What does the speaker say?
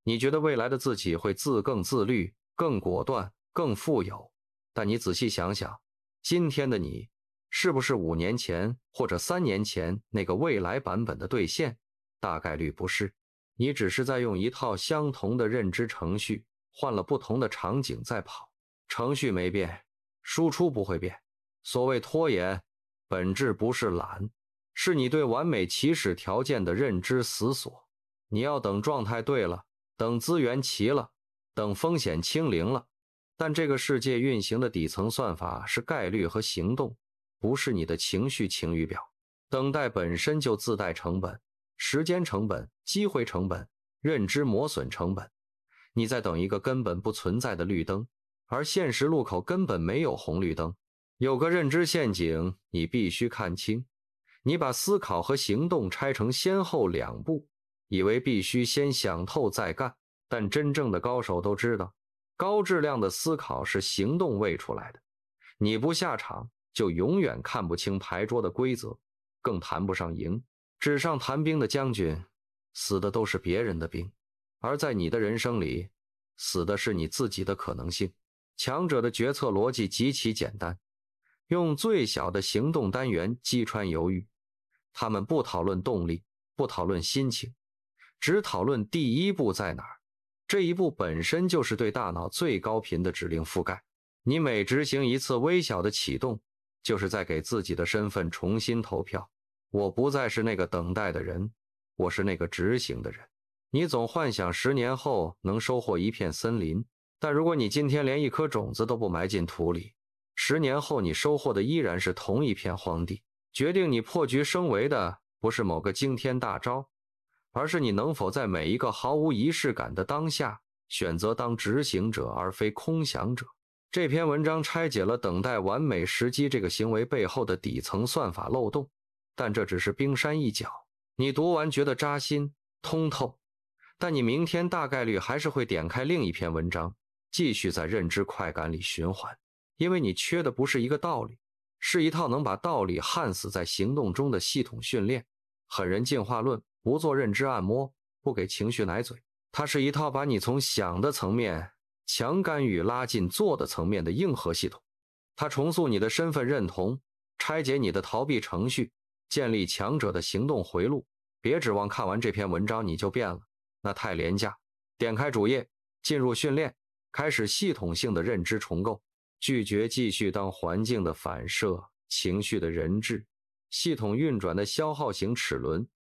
你觉得未来的自己会更自律、更果断、更富有，但你仔细想想，今天的你是不是5年前或者3年前那个未来版本的兑现？大概率不是。你只是在用一套相同的认知程序，换了不同的场景在跑。程序没变，输出不会变。所谓拖延，本质不是懒，是你对完美起始条件的认知死锁。你要等状态对了，等资源齐了，等风险清零了。但这个世界运行的底层算法是概率和行动，不是你的情绪晴雨表。等待本身就自带成本，时间成本、机会成本、认知磨损成本。你在等一个根本不存在的绿灯，而现实路口根本没有红绿灯。有个认知陷阱你必须看清，你把思考和行动拆成先后2步，以为必须先想透再干，但真正的高手都知道，高质量的思考是行动喂出来的。你不下场，就永远看不清牌桌的规则，更谈不上赢。纸上谈兵的将军，死的都是别人的兵，而在你的人生里，死的是你自己的可能性。强者的决策逻辑极其简单，用最小的行动单元击穿犹豫。他们不讨论动力，不讨论心情，只讨论第一步在哪儿。这一步本身就是对大脑最高频的指令覆盖。你每执行一次微小的启动，就是在给自己的身份重新投票。我不再是那个等待的人，我是那个执行的人。你总幻想10年后能收获一片森林，但如果你今天连一颗种子都不埋进土里，10年后你收获的依然是同一片荒地。决定你破局生为的不是某个惊天大招，而是你能否在每一个毫无仪式感的当下，选择当执行者而非空想者。这篇文章拆解了等待完美时机这个行为背后的底层算法漏洞，但这只是冰山一角。你读完觉得扎心通透，但你明天大概率还是会点开另一篇文章，继续在认知快感里循环。因为你缺的不是一个道理，是一套能把道理焊死在行动中的系统训练。狠人进化论不做认知按摩，不给情绪奶嘴，它是一套把你从想的层面强干预拉进做的层面的硬核系统。它重塑你的身份认同，拆解你的逃避程序，建立强者的行动回路。别指望看完这篇文章你就变了，那太廉价。点开主页，进入训练，开始系统性的认知重构，拒绝继续当环境的反射、情绪的人质、系统运转的消耗型齿轮。